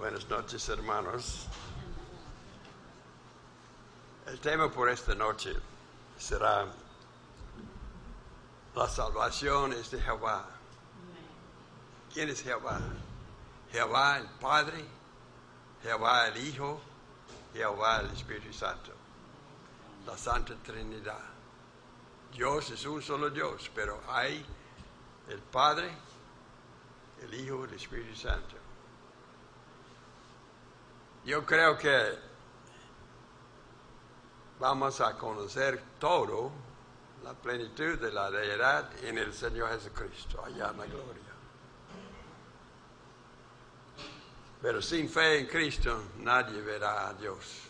Buenas noches, hermanos. El tema por esta noche será: la salvación es de Jehová. ¿Quién es Jehová? Jehová el Padre, Jehová el Hijo, Jehová el Espíritu Santo. La Santa Trinidad. Dios es un solo Dios, pero hay el Padre, el Hijo y el Espíritu Santo. Yo creo que vamos a conocer todo la plenitud de la deidad en el Señor Jesucristo, allá en la gloria. Pero sin fe en Cristo nadie verá a Dios.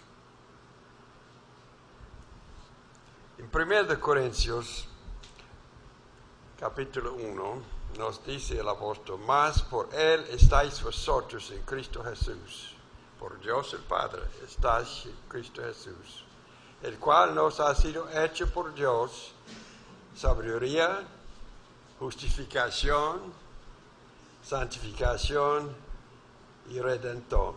En 1 Corintios, capítulo 1, nos dice el apóstol: mas por Él estáis vosotros en Cristo Jesús. Por Dios el Padre estáis en Cristo Jesús, el cual nos ha sido hecho por Dios sabiduría, justificación, santificación y redención.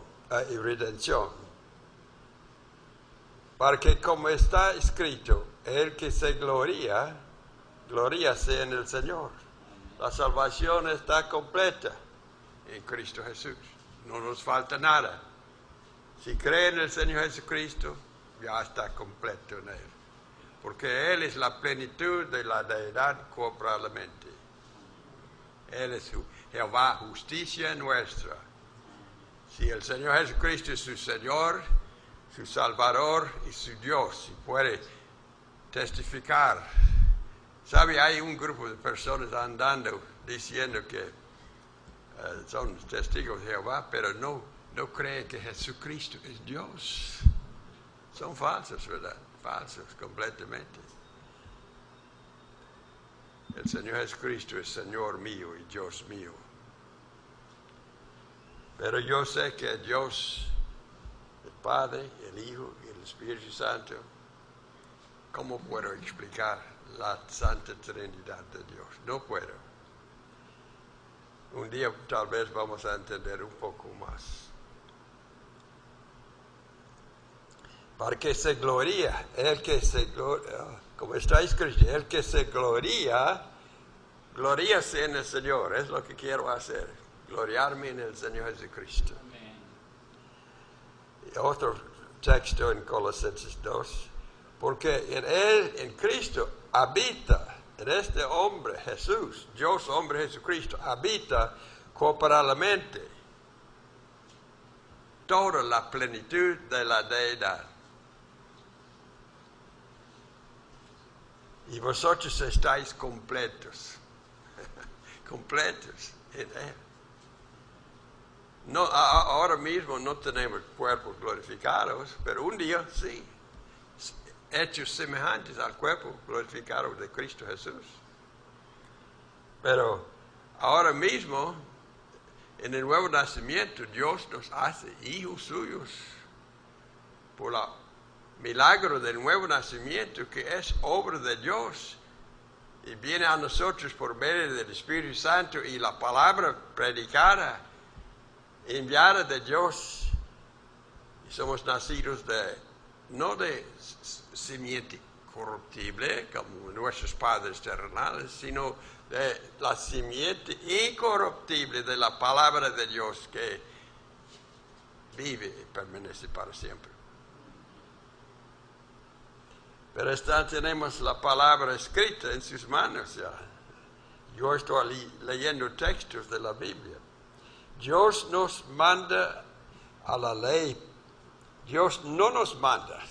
Para que, como está escrito, el que se gloría sea en el Señor. La salvación está completa en Cristo Jesús. No nos falta nada. Si cree en el Señor Jesucristo, ya está completo en Él. Porque Él es la plenitud de la deidad corporalmente. Él es Jehová, justicia nuestra. Si el Señor Jesucristo es su Señor, su Salvador y su Dios, y puede testificar. ¿Sabe? Hay un grupo de personas andando diciendo que son testigos de Jehová, pero no creen que Jesucristo es Dios. Son falsos, ¿verdad? Falsos completamente. El Señor Jesucristo es Señor mío y Dios mío. Pero yo sé que Dios, el Padre, el Hijo y el Espíritu Santo, ¿cómo puedo explicar la Santa Trinidad de Dios? No puedo. Un día tal vez vamos a entender un poco más. Para que se gloría, como está escrito, el que se gloríase en el Señor. Es lo que quiero hacer, gloriarme en el Señor Jesucristo. Amén. Y otro texto en Colosenses 2, porque en Él, en Cristo, habita, en este hombre, Jesús, Dios hombre Jesucristo, habita corporalmente toda la plenitud de la deidad. Y vosotros estáis completos, completos en Él. No, ahora mismo no tenemos cuerpos glorificados, pero un día sí, hechos semejantes al cuerpo glorificado de Cristo Jesús. Pero ahora mismo, en el nuevo nacimiento, Dios nos hace hijos suyos por la milagro del nuevo nacimiento, que es obra de Dios y viene a nosotros por medio del Espíritu Santo y la palabra predicada, enviada de Dios. Y somos nacidos no de simiente corruptible como nuestros padres terrenales, sino de la simiente incorruptible de la palabra de Dios, que vive y permanece para siempre. Pero tenemos la palabra escrita en sus manos ya. Yo estoy leyendo textos de la Biblia. Dios nos manda a la ley. Dios no nos manda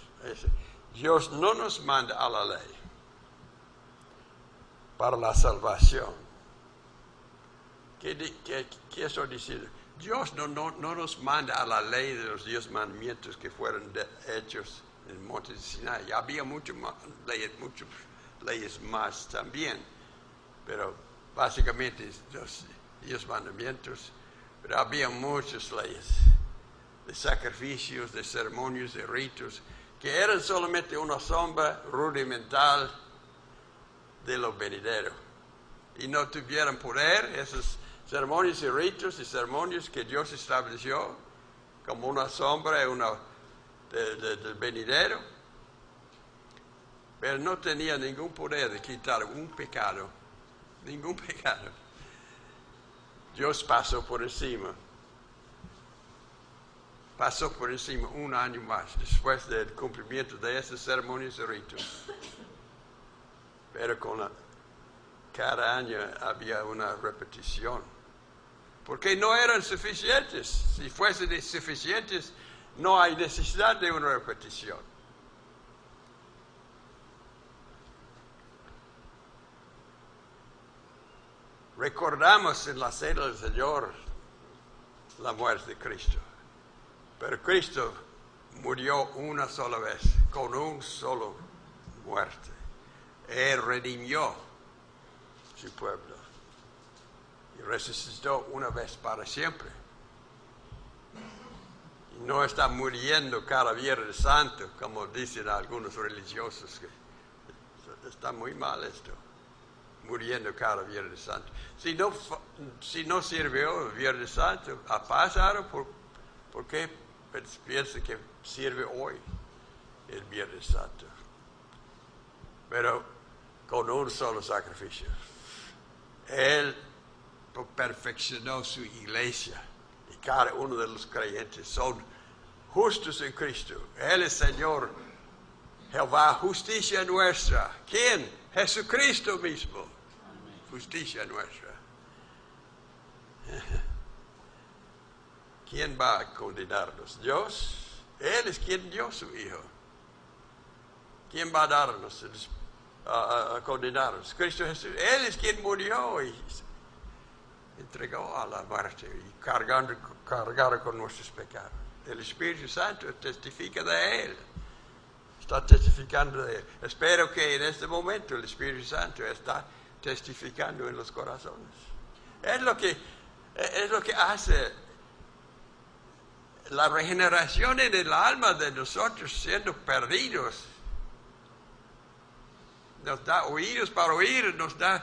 a la ley para la salvación. ¿Qué estoy diciendo? Dios no nos manda a la ley de los 10 mandamientos que fueron hechos en el monte de Sinai. Había muchas leyes más también, pero básicamente los 10 mandamientos. Pero había muchas leyes de sacrificios, de ceremonias, de ritos, que eran solamente una sombra rudimental de lo venidero. Y no tuvieron poder. Esos ceremonias y ritos y ceremonias que Dios estableció como una sombra del venidero, pero no tenía ningún poder de quitar un pecado, ningún pecado. Dios pasó por encima un año más después del cumplimiento de esas ceremonias y ritos. Pero cada año había una repetición, porque no eran suficientes. Si fuesen suficientes, no hay necesidad de una repetición. Recordamos en la cena del Señor la muerte de Cristo, pero Cristo murió una sola vez, con un solo muerte. Él redimió su pueblo y resucitó una vez para siempre. Y no está muriendo cada Viernes Santo, como dicen algunos religiosos, que está muy mal esto, muriendo cada Viernes Santo. Si no sirvió el Viernes Santo, ha pasado, ¿por qué piensa que sirve hoy el Viernes Santo? Pero con un solo sacrificio. Él perfeccionó su iglesia y cada uno de los creyentes son justos en Cristo. Él es Señor, Jehová, justicia nuestra. ¿Quién? Jesucristo mismo. Justicia nuestra. ¿Quién va a condenarnos? Dios. Él es quien dio su Hijo. ¿Quién va a darnos a condenarnos? Cristo Jesús. Él es quien murió y entregó a la muerte y cargado con nuestros pecados. El Espíritu Santo testifica de Él. Está testificando de Él. Espero que en este momento el Espíritu Santo está testificando en los corazones. Es lo que hace la regeneración en el alma de nosotros siendo perdidos. Nos da oídos para oír, nos da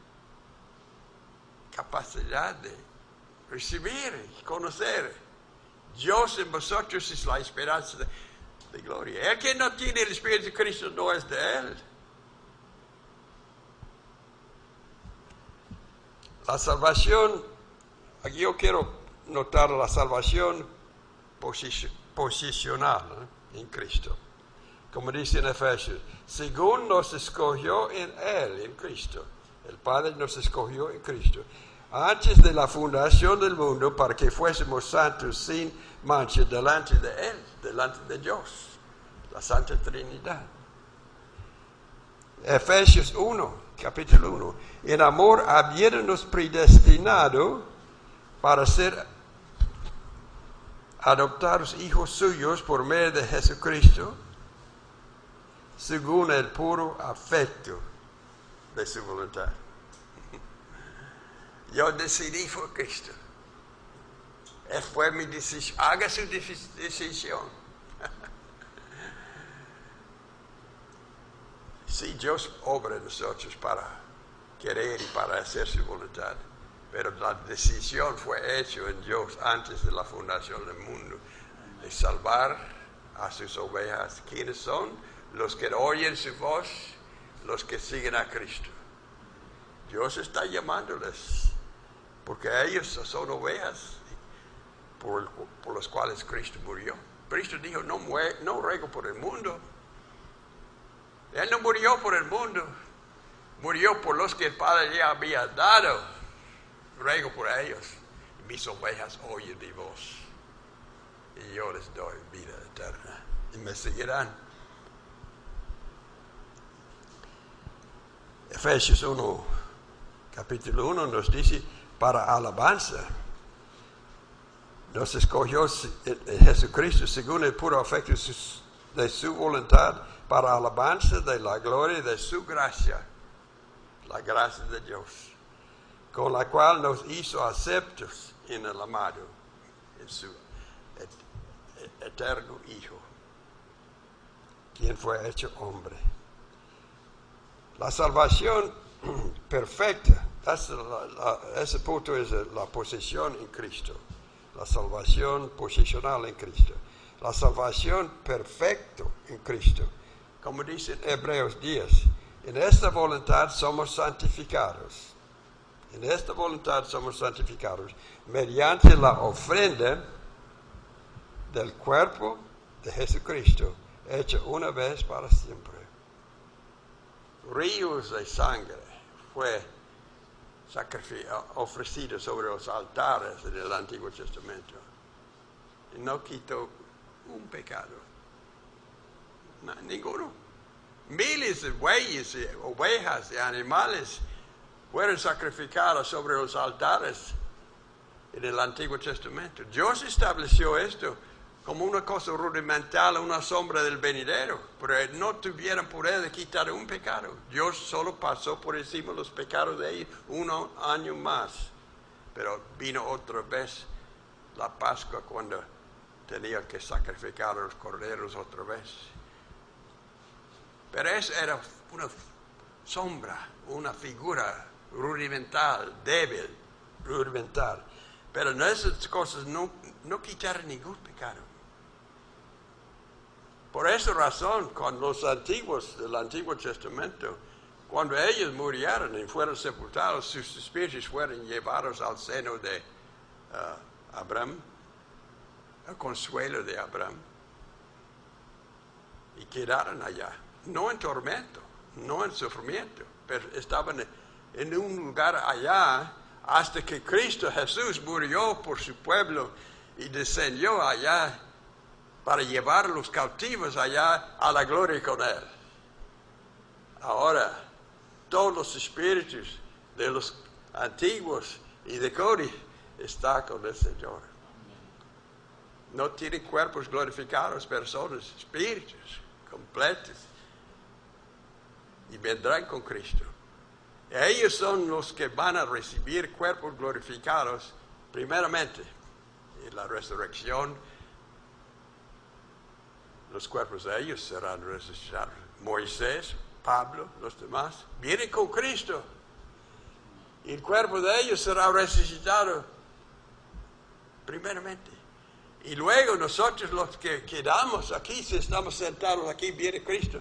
capacidad de recibir y conocer. Dios en vosotros es la esperanza de gloria. El que no tiene el Espíritu de Cristo no es de Él. La salvación, aquí yo quiero notar la salvación posicional en Cristo. Como dice en Efesios, según nos escogió en Él, en Cristo. El Padre nos escogió en Cristo. Antes de la fundación del mundo, para que fuésemos santos sin mancha delante de Él, delante de Dios, la Santa Trinidad. Efesios 1, capítulo 1. En amor, habiéndonos predestinado para ser adoptados hijos suyos por medio de Jesucristo, según el puro afecto de su voluntad. Yo decidí por Cristo. Fue mi decisión. Haga su decisión. Sí, Dios obra en nosotros para querer y para hacer su voluntad. Pero la decisión fue hecha en Dios antes de la fundación del mundo. De salvar a sus ovejas. ¿Quiénes son? Los que oyen su voz, los que siguen a Cristo. Dios está llamándoles, porque ellos son ovejas por las cuales Cristo murió. Cristo dijo, no ruego por el mundo. Él no murió por el mundo, murió por los que el Padre ya había dado. Ruego por ellos. Mis ovejas oyen mi voz, y yo les doy vida eterna, y me seguirán. Efesios 1, capítulo 1 nos dice, para alabanza. Nos escogió Jesucristo según el puro afecto de su voluntad, para alabanza de la gloria de su gracia, la gracia de Dios, con la cual nos hizo aceptos en el amado, en su eterno Hijo, quien fue hecho hombre. La salvación perfecta, ese punto es la posesión en Cristo. La salvación posicional en Cristo. La salvación perfecta en Cristo. Como dice en Hebreos 10, en esta voluntad somos santificados. En esta voluntad somos santificados mediante la ofrenda del cuerpo de Jesucristo, hecha una vez para siempre. Ríos de sangre fue ofrecido sobre los altares del Antiguo Testamento. Y no quitó un pecado. No, ninguno. Miles de bueyes, ovejas y animales fueron sacrificados sobre los altares en el Antiguo Testamento. Dios estableció esto como una cosa rudimental, una sombra del venidero, pero no tuvieron poder de quitar un pecado. Dios solo pasó por encima de los pecados de ellos un año más, pero vino otra vez la Pascua cuando tenían que sacrificar a los corderos otra vez. Pero eso era una sombra, una figura rudimental, débil, rudimental. Pero en esas cosas no quitaron ningún pecado. Por esa razón, con los antiguos del Antiguo Testamento, cuando ellos murieron y fueron sepultados, sus espíritus fueron llevados al seno de Abraham, al consuelo de Abraham, y quedaron allá, no en tormento, no en sufrimiento, pero estaban en un lugar allá hasta que Cristo Jesús murió por su pueblo y descendió allá para llevar a los cautivos allá a la gloria con Él. Ahora, todos los espíritus de los antiguos y de Cody están con el Señor. No tienen cuerpos glorificados, pero son espíritus completos y vendrán con Cristo. Ellos son los que van a recibir cuerpos glorificados primeramente en la resurrección. Los cuerpos de ellos serán resucitados. Moisés, Pablo, los demás, vienen con Cristo. Y el cuerpo de ellos será resucitado primeramente. Y luego nosotros los que quedamos aquí, si estamos sentados aquí, viene Cristo.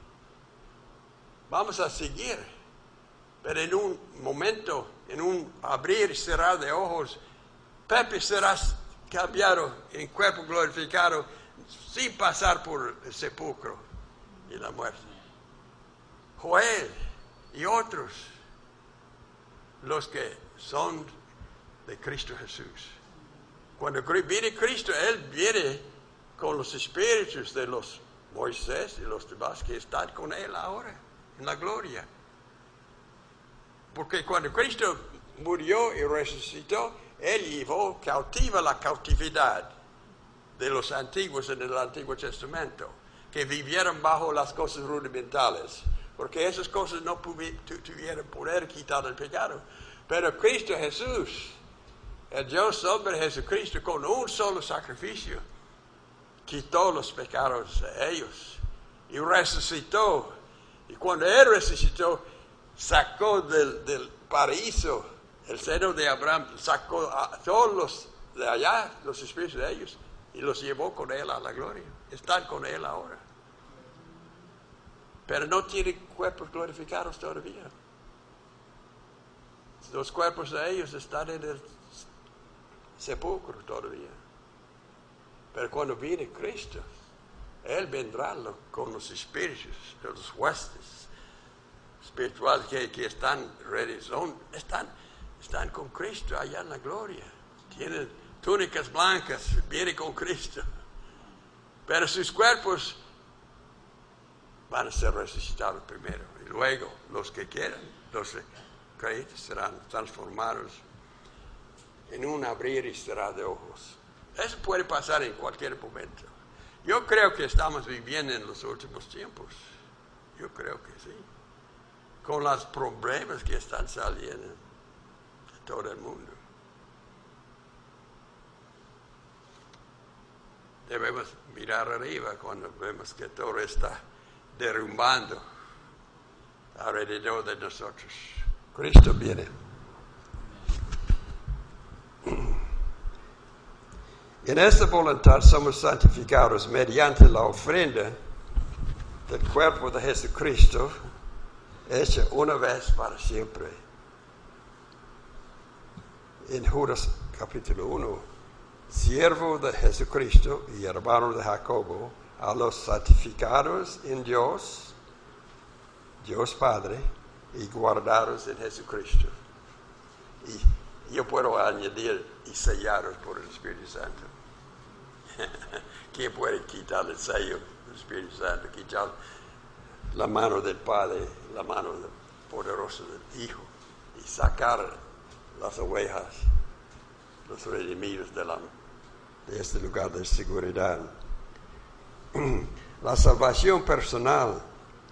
Vamos a seguir. Pero en un momento, en un abrir y cerrar de ojos, Pepe será cambiado en cuerpo glorificado sin pasar por el sepulcro y la muerte. Joel y otros, los que son de Cristo Jesús. Cuando viene Cristo, Él viene con los espíritus de los Moisés y los demás que están con Él ahora, en la gloria. Porque cuando Cristo murió y resucitó, Él llevó cautiva la cautividad de los antiguos en el Antiguo Testamento, que vivieron bajo las cosas rudimentales, porque esas cosas no tuvieron poder quitar el pecado. Pero Cristo Jesús, el Dios hombre Jesucristo, con un solo sacrificio, quitó los pecados de ellos y resucitó. Y cuando Él resucitó, sacó del paraíso, el seno de Abraham, sacó a todos los de allá, los espíritus de ellos, y los llevó con Él a la gloria. Están con Él ahora. Pero no tienen cuerpos glorificados todavía. Los cuerpos de ellos están en el sepulcro todavía. Pero cuando viene Cristo, Él vendrá con los espíritus de los huestes espirituales que están ready, están con Cristo allá en la gloria. Tienen túnicas blancas, vienen con Cristo. Pero sus cuerpos van a ser resucitados primero. Y luego los que quieran, los creyentes serán transformados en un abrir y cerrar de ojos. Eso puede pasar en cualquier momento. Yo creo que estamos viviendo en los últimos tiempos. Yo creo que sí. Con los problemas que están saliendo de todo el mundo. Debemos mirar arriba cuando vemos que todo está derrumbando alrededor de nosotros. Cristo viene. En esta voluntad somos santificados mediante la ofrenda del cuerpo de Jesucristo, hecha una vez para siempre. En Judas capítulo 1, siervo de Jesucristo y hermano de Jacobo, a los santificados en Dios, Dios Padre, y guardados en Jesucristo. Y yo puedo añadir, y sellados por el Espíritu Santo. ¿Quién puede quitar el sello del Espíritu Santo? Quitar la mano del Padre, la mano poderosa del Hijo, y sacar las ovejas, los redimidos de este lugar de seguridad. La salvación personal.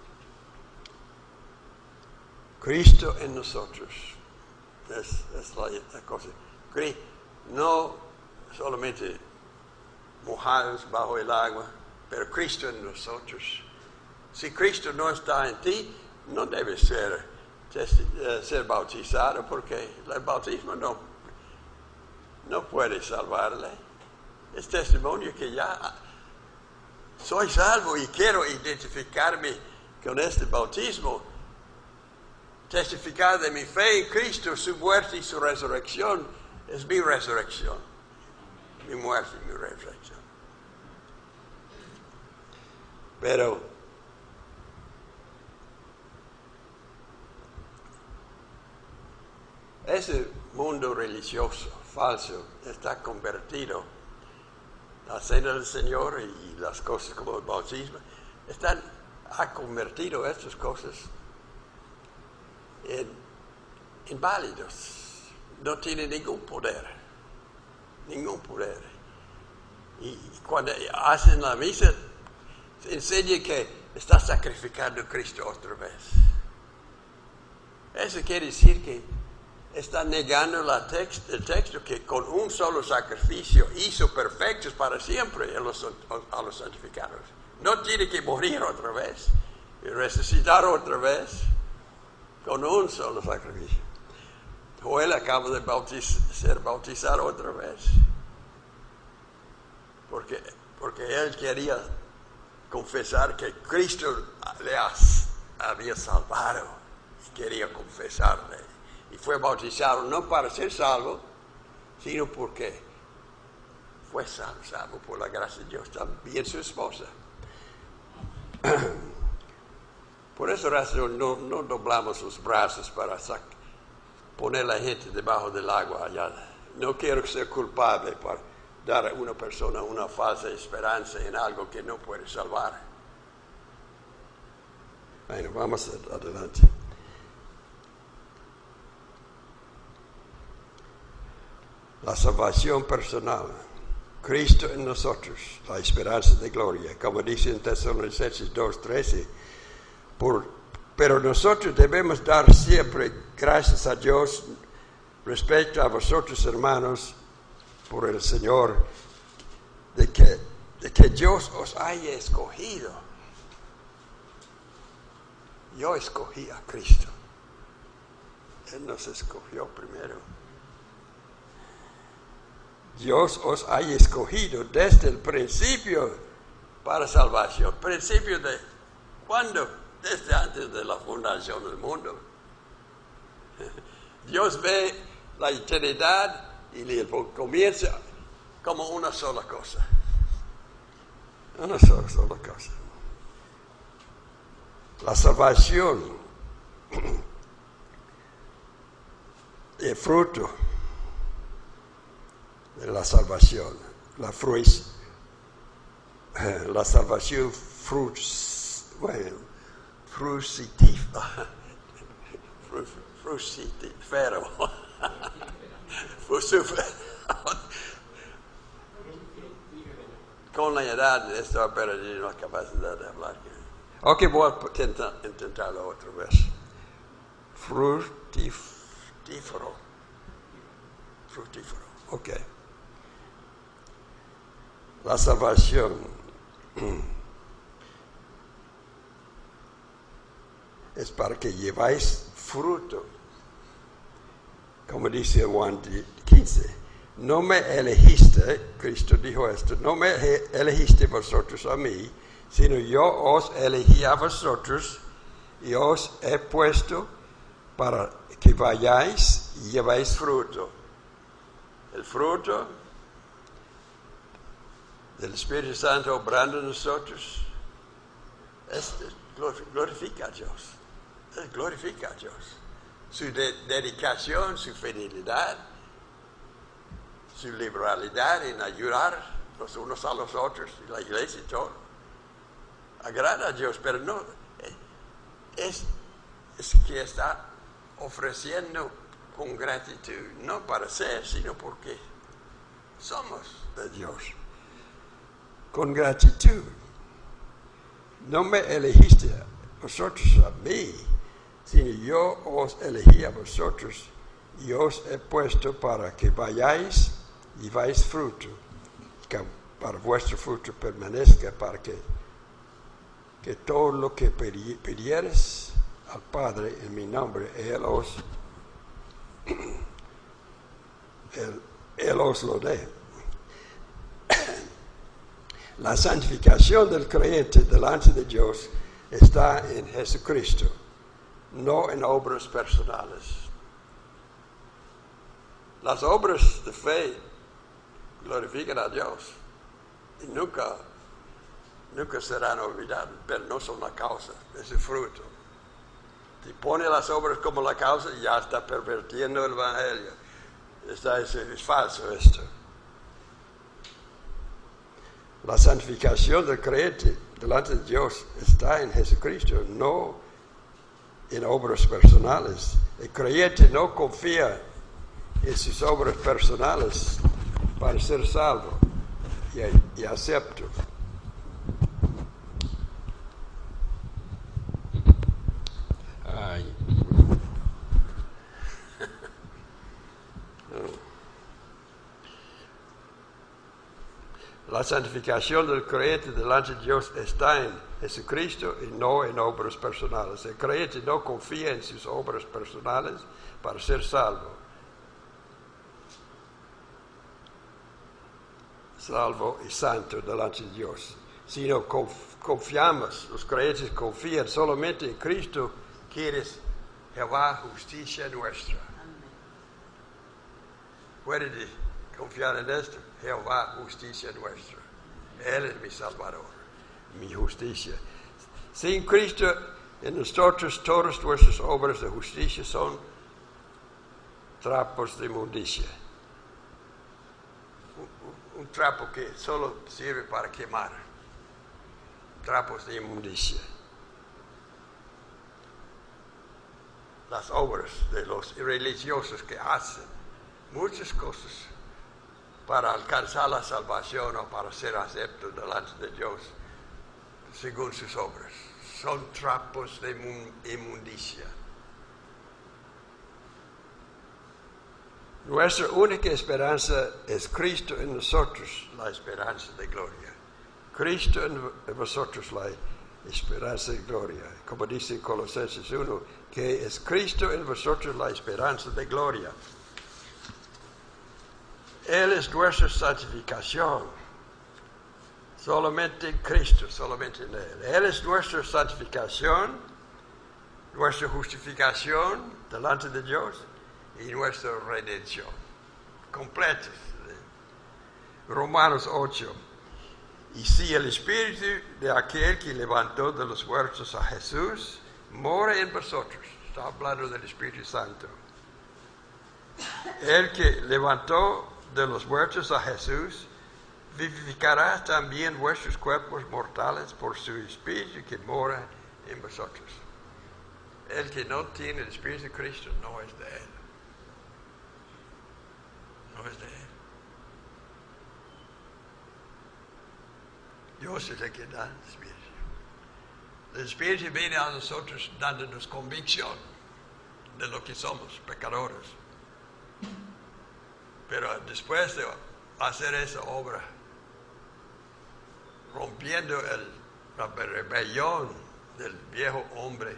Cristo en nosotros. Es la cosa. No solamente mojados bajo el agua, pero Cristo en nosotros. Si Cristo no está en ti, no debes ser bautizado, porque el bautismo no puede salvarle. Es testimonio que ya soy salvo y quiero identificarme con este bautismo, testificar de mi fe en Cristo, su muerte y su resurrección. Es mi resurrección, mi muerte y mi resurrección. Pero ese mundo religioso falso está convertido. La cena del Señor y las cosas como el bautismo ha convertido estas cosas en inválidos. No tienen ningún poder. Y cuando hacen la misa, se enseña que está sacrificando a Cristo otra vez. Eso quiere decir que está negando el texto que con un solo sacrificio hizo perfectos para siempre a los santificados. No tiene que morir otra vez y resucitar otra vez con un solo sacrificio. Joel acaba de ser bautizado otra vez porque él quería confesar que Cristo le había salvado y quería confesarle. Y fue bautizado no para ser salvo, sino porque fue salvo por la gracia de Dios, también su esposa. Por esa razón no doblamos los brazos para poner a la gente debajo del agua allá. No quiero ser culpable por dar a una persona una falsa esperanza en algo que no puede salvar. Bueno, vamos adelante. La salvación personal. Cristo en nosotros, la esperanza de gloria. Como dice en Tesalonicenses 2:13. Pero nosotros debemos dar siempre gracias a Dios respecto a vosotros, hermanos, por el Señor, de que Dios os haya escogido. Yo escogí a Cristo. Él nos escogió primero. Dios os haya escogido desde el principio para salvación. ¿Principio de cuándo? Desde antes de la fundación del mundo. Dios ve la eternidad y el comienzo como una sola cosa. Una sola cosa. La salvación, el fruto de la salvación, la salvación fructífero. Con la edad estoy perdiendo la capacidad de hablar. Ok, voy a intentarlo otra vez. Fructífero. Ok. La salvación es para que lleváis fruto. Como dice Juan 15, no me elegiste, Cristo dijo esto, no me elegiste vosotros a mí, sino yo os elegí a vosotros y os he puesto para que vayáis y llevéis fruto. El fruto del Espíritu Santo obrando en nosotros glorifica a Dios. Glorifica a Dios. Su dedicación, su fidelidad, su liberalidad en ayudar los unos a los otros, y la iglesia y todo. Agrada a Dios, pero no es que está ofreciendo con gratitud, no para ser, sino porque somos de Dios. Con gratitud. No me elegiste vosotros a mí, sino yo os elegí a vosotros y os he puesto para que vayáis y vais fruto, que para vuestro fruto permanezca, para que todo lo que pidieres al Padre en mi nombre, Él os lo dé. La santificación del creyente delante de Dios está en Jesucristo, no en obras personales. Las obras de fe glorifican a Dios y nunca serán olvidadas, pero no son la causa, es el fruto. Si pone las obras como la causa, ya está pervirtiendo el Evangelio. Es falso esto. La santificación del creyente delante de Dios está en Jesucristo, no en obras personales. El creyente no confía en sus obras personales para ser salvo y acepto. Ay. La santificación del creyente delante de Dios está en Jesucristo y no en obras personales. El creyente no confía en sus obras personales para ser salvo y santo delante de Dios, sino confiamos, los creyentes confían solamente en Cristo, que es Jehová, justicia nuestra. ¿Puede confiar en esto? Jehová, justicia nuestra. Él es mi Salvador, mi justicia. Sin Cristo en nosotros, todas nuestras obras de justicia son trapos de inmundicia. Un trapo que solo sirve para quemar. Trapos de inmundicia. Las obras de los religiosos que hacen muchas cosas para alcanzar la salvación o para ser aceptos delante de Dios según sus obras. Son trapos de inmundicia. Nuestra única esperanza es Cristo en nosotros, la esperanza de gloria. Cristo en vosotros, la esperanza de gloria. Como dice en Colosenses 1, que es Cristo en vosotros la esperanza de gloria. Él es nuestra santificación. Solamente en Cristo, solamente en Él. Él es nuestra santificación, nuestra justificación delante de Dios y nuestra redención. Completos. Romanos 8. Y si el Espíritu de aquel que levantó de los muertos a Jesús mora en vosotros, está hablando del Espíritu Santo. El que levantó de los muertos a Jesús, vivificará también vuestros cuerpos mortales por su Espíritu que mora en vosotros. El que no tiene el Espíritu de Cristo no es de Él. No es de Él. Dios es el que da el Espíritu. El Espíritu viene a nosotros dándonos convicción de lo que somos, pecadores. Pero después de hacer esa obra, rompiendo la rebelión del viejo hombre,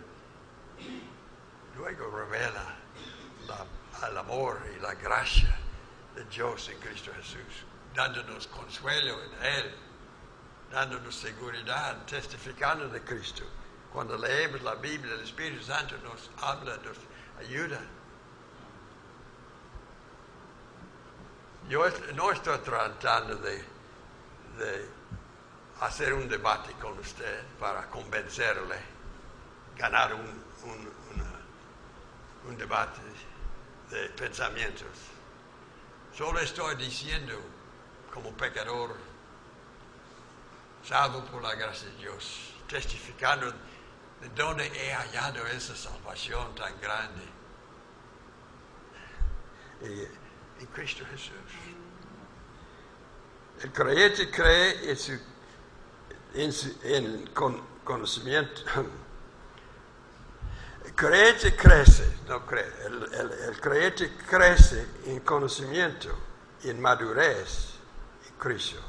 luego revela el amor y la gracia de Dios en Cristo Jesús, dándonos consuelo en Él, dándonos seguridad, testificando de Cristo. Cuando leemos la Biblia, el Espíritu Santo nos habla, nos ayuda. Yo no estoy tratando de hacer un debate con usted para convencerle, ganar un debate de pensamientos. Solo estoy diciendo, como pecador, salvo por la gracia de Dios, testificando de dónde he hallado esa salvación tan grande. En Cristo Jesús. El creyente cree en el conocimiento. El creyente crece, no cree. El creyente crece en conocimiento, en madurez en Cristo.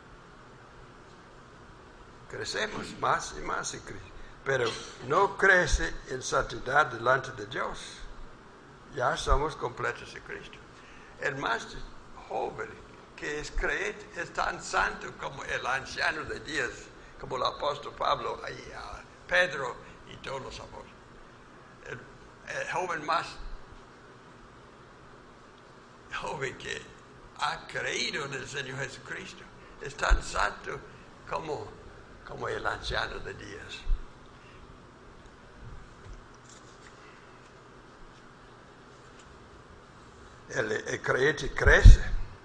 Crecemos más y más en Cristo, pero no crece en santidad delante de Dios. Ya somos completos en Cristo. El más joven que es creyente es tan santo como el anciano de días, como el apóstol Pablo, Pedro y todos los apóstoles. El joven más joven que ha creído en el Señor Jesucristo es tan santo como el anciano de días. El creyente crece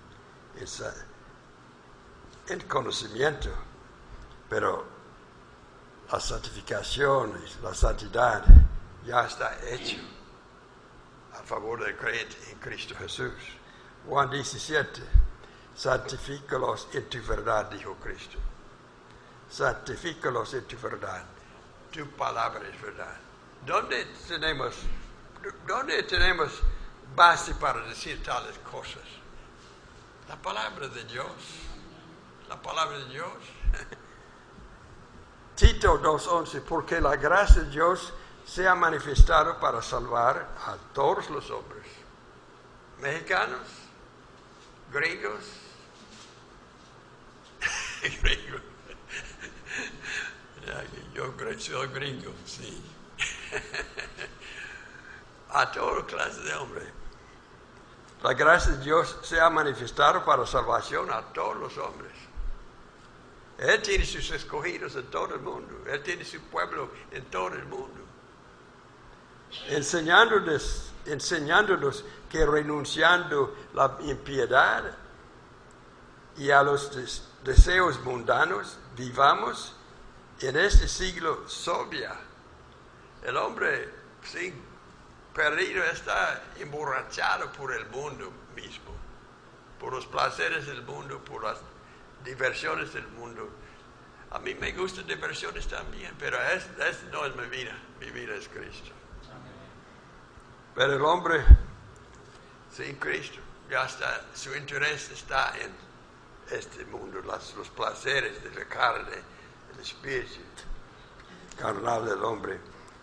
en conocimiento, pero la santificación, la santidad ya está hecho a favor del creyente en Cristo Jesús. Juan 17, santifícalos en tu verdad, dijo Cristo. Santifícalos en tu verdad. Tu palabra es verdad. ¿Dónde tenemos base para decir tales cosas? La palabra de Dios. La palabra de Dios. Tito 2:11, porque la gracia de Dios se ha manifestado para salvar a todos los hombres, mexicanos, gringos, yo soy gringo, sí, a toda clase de hombres. La gracia de Dios se ha manifestado para salvación a todos los hombres. Él tiene sus escogidos en todo el mundo. Él tiene su pueblo en todo el mundo. Enseñándonos que renunciando la impiedad y a los deseos mundanos, vivamos en este siglo sobria. El hombre perdido está emborrachado por el mundo mismo, por los placeres del mundo, por las diversiones del mundo. A mí me gustan diversiones también, pero esta no es mi vida es Cristo. Pero el hombre sin Cristo, su interés está en este mundo, los placeres de la carne, el espíritu carnal del hombre.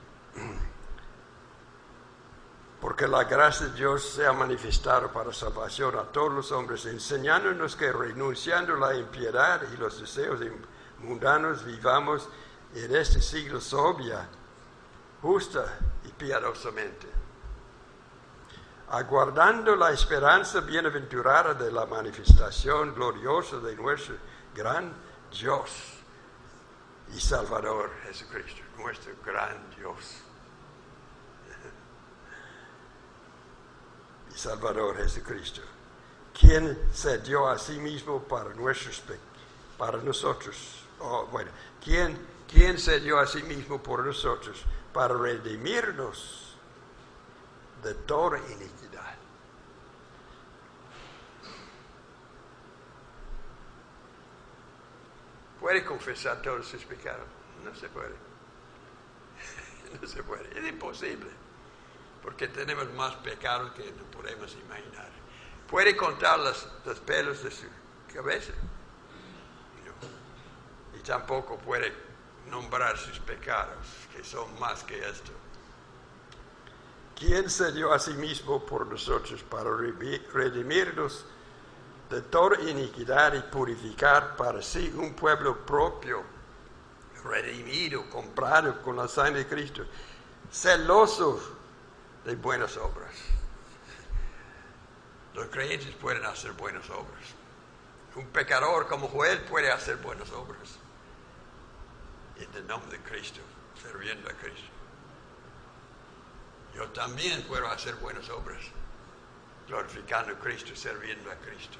Porque la gracia de Dios se ha manifestado para salvación a todos los hombres, enseñándonos que renunciando la impiedad y los deseos mundanos vivamos en este siglo sobria, justa y piadosamente, aguardando la esperanza bienaventurada de la manifestación gloriosa de nuestro gran Dios y Salvador Jesucristo, nuestro gran Dios y Salvador Jesucristo, quien se dio a sí mismo para nosotros. ¿Quién se dio a sí mismo por nosotros para redimirnos de toda iniquidad? ¿Puede confesar todos sus pecados? No se puede. No se puede. Es imposible. Porque tenemos más pecados que no podemos imaginar. ¿Puede contar los pelos de su cabeza? No. Y tampoco puede nombrar sus pecados, que son más que esto. quien se dio a sí mismo por nosotros para redimirnos de toda iniquidad y purificar para sí un pueblo propio, redimido, comprado con la sangre de Cristo, celoso de buenas obras. Los creyentes pueden hacer buenas obras. Un pecador como Joel puede hacer buenas obras. En el nombre de Cristo, sirviendo a Cristo. Yo también puedo hacer buenas obras, glorificando a Cristo, sirviendo a Cristo.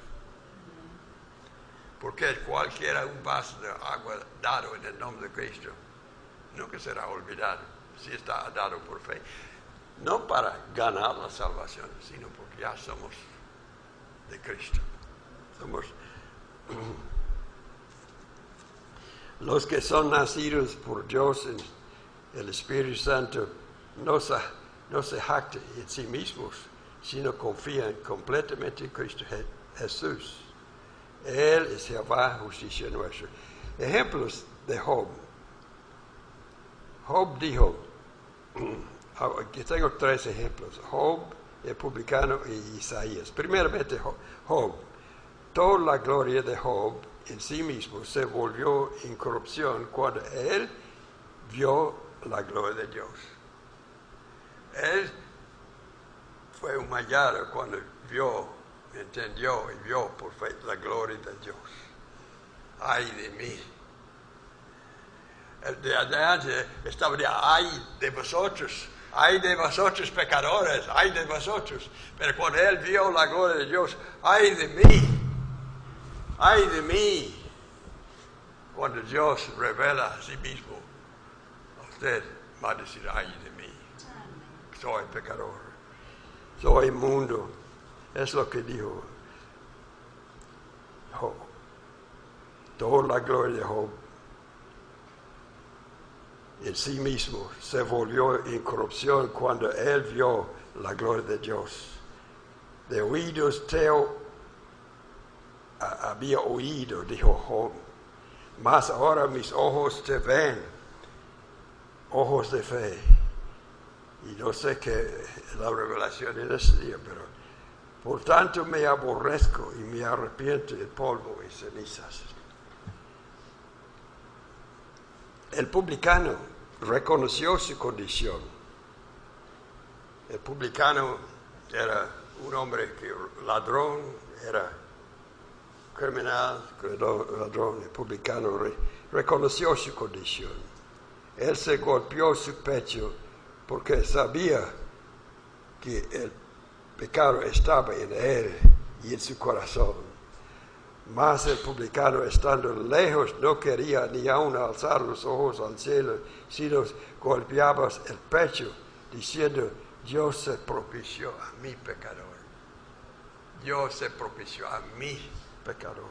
Porque cualquiera un vaso de agua dado en el nombre de Cristo nunca será olvidado si está dado por fe. No para ganar la salvación, sino porque ya somos de Cristo. Somos los que son nacidos por Dios en el Espíritu Santo no se jactan en sí mismos, sino confían completamente en Cristo Jesús. Él es Jehová, justicia nuestra. Ejemplos de Job. Job dijo, aquí tengo 3 ejemplos: Job, el publicano y Isaías. Primeramente Job. Toda la gloria de Job en sí mismo se volvió en corrupción cuando él vio la gloria de Dios. Él fue humillado cuando entendió y vio por fe la gloria de Dios. Ay de mí. El de adelante estaba de ay de vosotros pecadores, ay de vosotros. Pero cuando él vio la gloria de Dios, ay de mí. Cuando Dios revela a sí mismo, usted va a decir, ay de mí. Soy pecador, soy inmundo. Es lo que dijo Job. Toda la gloria de Job en sí mismo se volvió en corrupción cuando él vio la gloria de Dios. De oídos te había oído, dijo Job, mas ahora mis ojos te ven, ojos de fe. Y no sé qué la revelación en ese día, pero por tanto me aborrezco y me arrepiento de polvo y cenizas. El publicano reconoció su condición. El publicano era un hombre que ladrón, era criminal, ladrón. El publicano reconoció su condición. Él se golpeó su pecho porque sabía que el pecado estaba en él y en su corazón. Mas el publicano, estando lejos, no quería ni aun alzar los ojos al cielo, sino golpeaba el pecho, diciendo, Dios se propició a mi pecador. Dios se propició a mi pecador.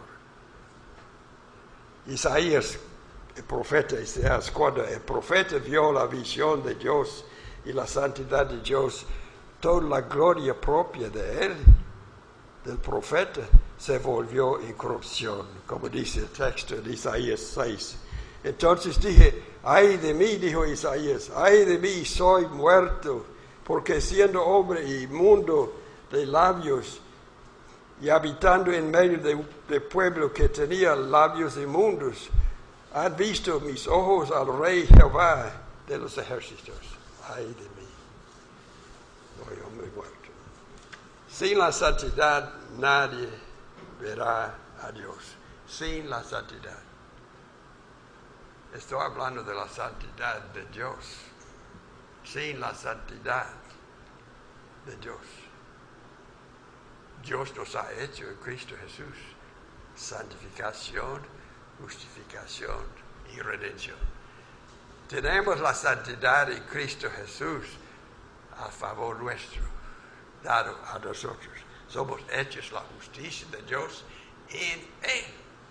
Isaías, el profeta Isaías, cuando el profeta vio la visión de Dios y la santidad de Dios, toda la gloria propia de él, del profeta, se volvió en corrupción, como dice el texto de Isaías 6. Entonces dije, ay de mí, dijo Isaías, ay de mí, soy muerto, porque siendo hombre inmundo de labios y habitando en medio de pueblo que tenía labios inmundos, han visto mis ojos al Rey Jehová de los ejércitos. Ay de mí, soy hombre muerto. Sin la santidad nadie verá a Dios. Sin la santidad. Estoy hablando de la santidad de Dios. Sin la santidad de Dios. Dios nos ha hecho en Cristo Jesús santificación, justificación y redención. Tenemos la santidad en Cristo Jesús a favor nuestro, dado a nosotros. Somos hechos la justicia de Dios en Él.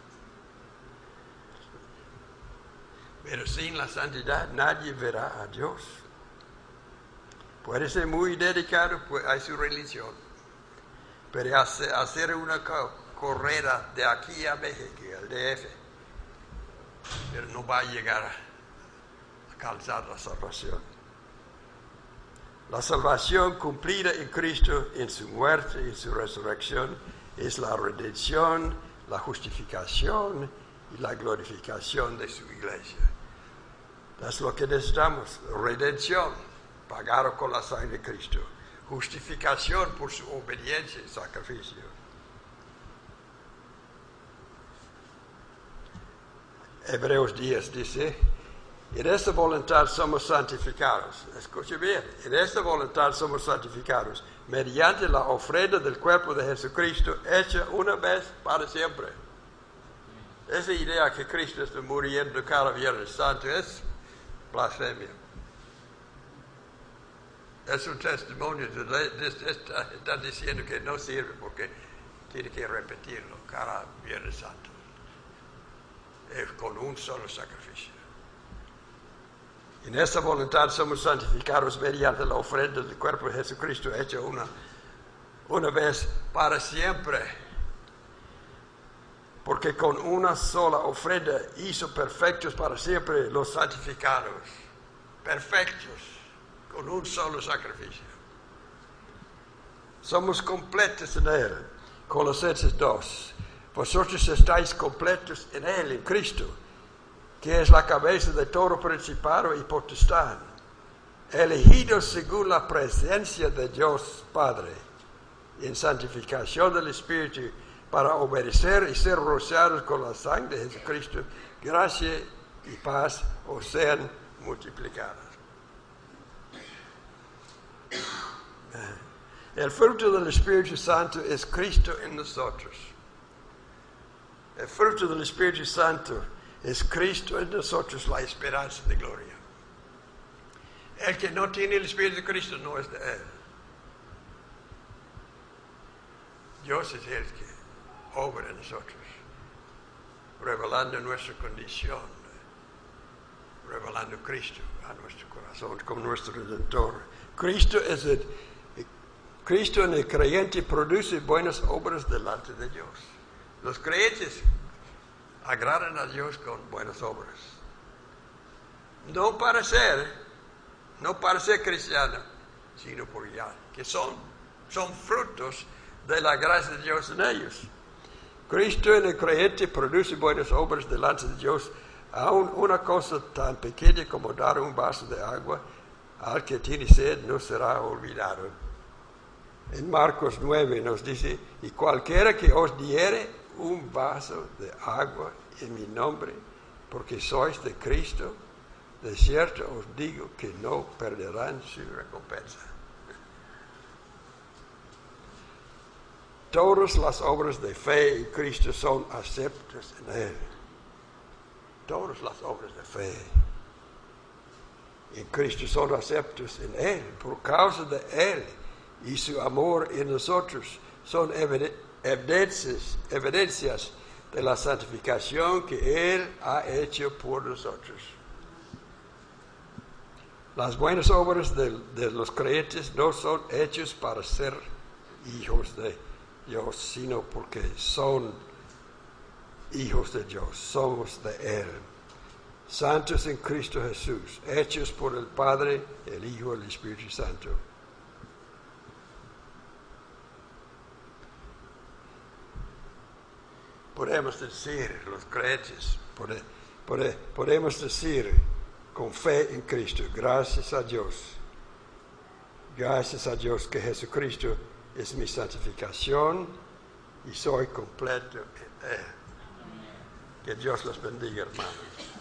Pero sin la santidad nadie verá a Dios. Puede ser muy dedicado a su religión, pero hacer una carrera de aquí a México, al DF, pero no va a llegar a alcanzar la salvación. La salvación cumplida en Cristo, en su muerte y en su resurrección, es la redención, la justificación y la glorificación de su iglesia. Es lo que necesitamos, redención, pagado con la sangre de Cristo, justificación por su obediencia y sacrificio. Hebreos 10 dice, en esta voluntad somos santificados. Escuche bien, en esta voluntad somos santificados mediante la ofrenda del cuerpo de Jesucristo hecha una vez para siempre. Esa idea que Cristo está muriendo cada Viernes Santo es blasfemia. Es un testimonio, está diciendo que no sirve porque tiene que repetirlo cada Viernes Santo. Es con un solo sacrificio. En esta voluntad somos santificados mediante la ofrenda del cuerpo de Jesucristo hecha una vez para siempre. Porque con una sola ofrenda hizo perfectos para siempre los santificados. Perfectos, con un solo sacrificio. Somos completos en Él. Colosenses 2. Vosotros estáis completos en Él, en Cristo, que es la cabeza de todo principado y potestad, elegidos según la presencia de Dios Padre, en santificación del Espíritu, para obedecer y ser rociados con la sangre de Jesucristo, gracia y paz os sean multiplicadas. El fruto del Espíritu Santo es Cristo en nosotros. El fruto del Espíritu Santo es Cristo en nosotros, la esperanza de gloria. El que no tiene el Espíritu de Cristo no es de Él. Dios es el que obra en nosotros, revelando nuestra condición, revelando Cristo a nuestro corazón como nuestro Redentor. Cristo en el creyente produce buenas obras delante de Dios. Los creyentes agradan a Dios con buenas obras. No para ser cristiano, sino por ya, que son frutos de la gracia de Dios en ellos. Cristo en el creyente produce buenas obras delante de Dios, aun una cosa tan pequeña como dar un vaso de agua al que tiene sed no será olvidado. En Marcos 9 nos dice, y cualquiera que os diere un vaso de agua en mi nombre, porque sois de Cristo, de cierto os digo que no perderán su recompensa. Todas las obras de fe en Cristo son aceptas en Él. Todas las obras de fe en Cristo son aceptas en Él. Por causa de Él y su amor en nosotros son evidencias de la santificación que Él ha hecho por nosotros. Las buenas obras de los creyentes no son hechas para ser hijos de Dios, sino porque son hijos de Dios, somos de Él. Santos en Cristo Jesús, hechos por el Padre, el Hijo y el Espíritu Santo. Podemos decir, los creyentes, podemos decir con fe en Cristo, gracias a Dios que Jesucristo es mi santificación y soy completo en Él. Que Dios los bendiga, hermanos.